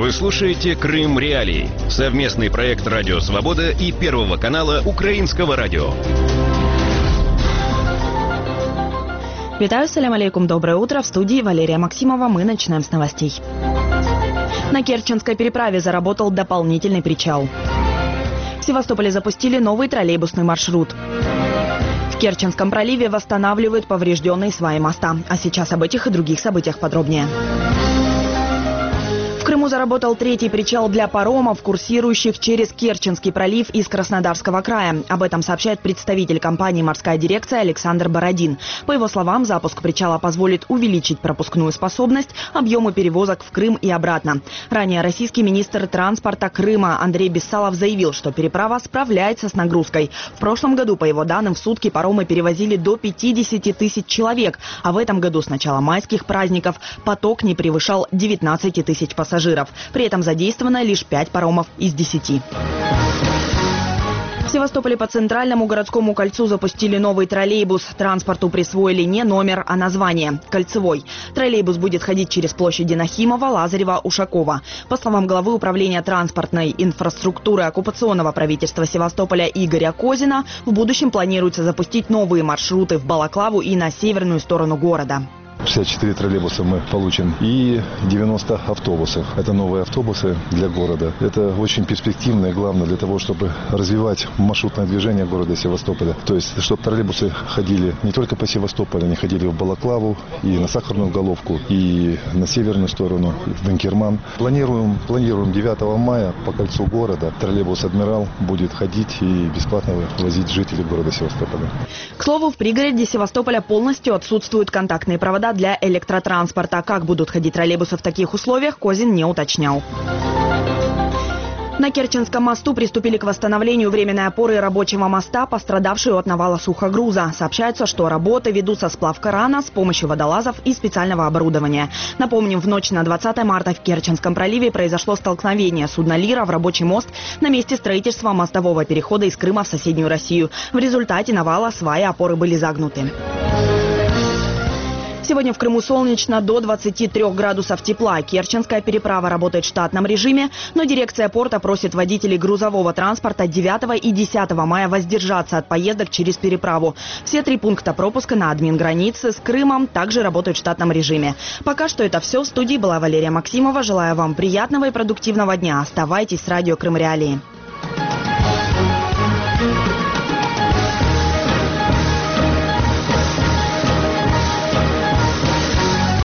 Вы слушаете «Крым Реалии» — совместный проект «Радио Свобода» и Первого канала Украинского радио. Витаю, салям алейкум, доброе утро. В студии Валерия Максимова. Мы начинаем с новостей. На Керченской переправе заработал дополнительный причал. В Севастополе запустили новый троллейбусный маршрут. В Керченском проливе восстанавливают поврежденные сваи моста. А сейчас об этих и других событиях подробнее. В Крыму заработал третий причал для паромов, курсирующих через Керченский пролив из Краснодарского края. Об этом сообщает представитель компании «Морская дирекция» Александр Бородин. По его словам, запуск причала позволит увеличить пропускную способность, объемы перевозок в Крым и обратно. Ранее российский министр транспорта Крыма Андрей Бессалов заявил, что переправа справляется с нагрузкой. В прошлом году, по его данным, в сутки паромы перевозили до 50 тысяч человек, а в этом году с начала майских праздников поток не превышал 19 тысяч пассажиров. При этом задействовано лишь 5 паромов из 10. В Севастополе по Центральному городскому кольцу запустили новый троллейбус. Транспорту присвоили не номер, а название – «Кольцевой». Троллейбус будет ходить через площади Нахимова, Лазарева, Ушакова. По словам главы управления транспортной инфраструктуры оккупационного правительства Севастополя Игоря Козина, в будущем планируется запустить новые маршруты в Балаклаву и на северную сторону города. 64 троллейбуса мы получим и 90 автобусов. Это новые автобусы для города. Это очень перспективно и главное для того, чтобы развивать маршрутное движение города Севастополя. То есть, чтобы троллейбусы ходили не только по Севастополю, они ходили в Балаклаву и на Сахарную Головку, и на северную сторону, в Инкерман. Планируем 9 мая по кольцу города троллейбус «Адмирал» будет ходить и бесплатно возить жителей города Севастополя. К слову, в пригороде Севастополя полностью отсутствуют контактные провода для электротранспорта. Как будут ходить троллейбусы в таких условиях, Козин не уточнял. На Керченском мосту приступили к восстановлению временной опоры рабочего моста, пострадавшей от навала сухогруза. Сообщается, что работы ведутся сплав крана с помощью водолазов и специального оборудования. Напомним, в ночь на 20 марта в Керченском проливе произошло столкновение судна «Лира» в рабочий мост на месте строительства мостового перехода из Крыма в соседнюю Россию. В результате навала сваи опоры были загнуты. Сегодня в Крыму солнечно, до 23 градусов тепла. Керченская переправа работает в штатном режиме, но дирекция порта просит водителей грузового транспорта 9 и 10 мая воздержаться от поездок через переправу. Все 3 пункта пропуска на админгранице с Крымом также работают в штатном режиме. Пока что это все. В студии была Валерия Максимова. Желаю вам приятного и продуктивного дня. Оставайтесь с радио «Крым Реалии».